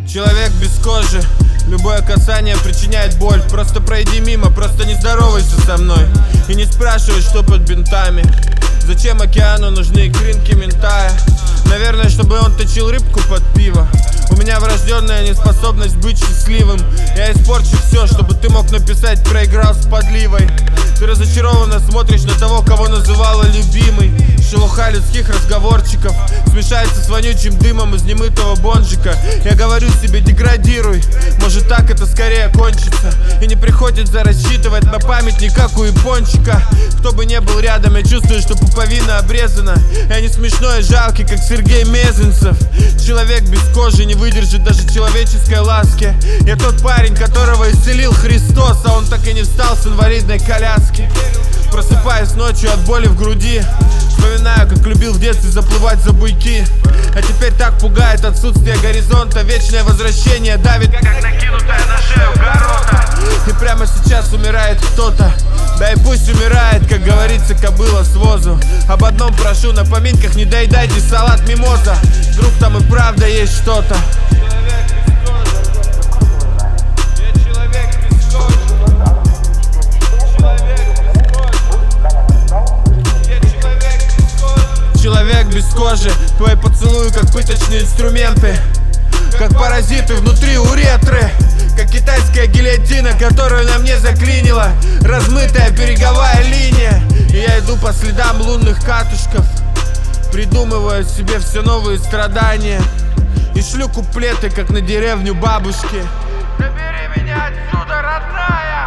Человек без кожи, любое касание причиняет боль. Просто пройди мимо, просто не здоровайся со мной. И не спрашивай, что под бинтами. Зачем океану нужны икринки ментая? Наверное, чтобы он точил рыбку под пиво. У меня врожденная неспособность быть счастливым. Я испорчу все, чтобы ты мог написать «проиграл с подливой». Ты разочарованно смотришь на того, кого называла любимой. Шелуха людских разговорчиков смешается с вонючим дымом из немытого бонжика. Я говорю себе: деградируй, может так это скорее кончится. И не приходится рассчитывать на памятник, как у япончика. Кто бы не был рядом, я чувствую, что пуповина обрезана. Я не смешной и жалкий, как Сергей Мезенцев. Человек без кожи не выдержит даже человеческой ласки. Я тот парень, которого исцелил Христос, а он так и не встал с инвалидной коляски. Просыпаюсь ночью от боли в груди, вспоминаю, как любил в детстве заплывать за буйки. А теперь так пугает отсутствие горизонта. Вечное возвращение давит, как накинутая на шею горота. И прямо сейчас умирает кто-то. Да и пусть умирает, как говорится, кобыла с возу. Об одном прошу: на поминках не доедайте салат мимоза. Вдруг там и правда есть что-то. Человек без кожи, твои поцелуи как пыточные инструменты, как паразиты внутри уретры, как китайская гильотина, которую на мне заклинила размытая береговая линия. И я иду по следам лунных катушков, придумывая себе все новые страдания, и шлю куплеты, как на деревню бабушки. Забери меня отсюда, родная!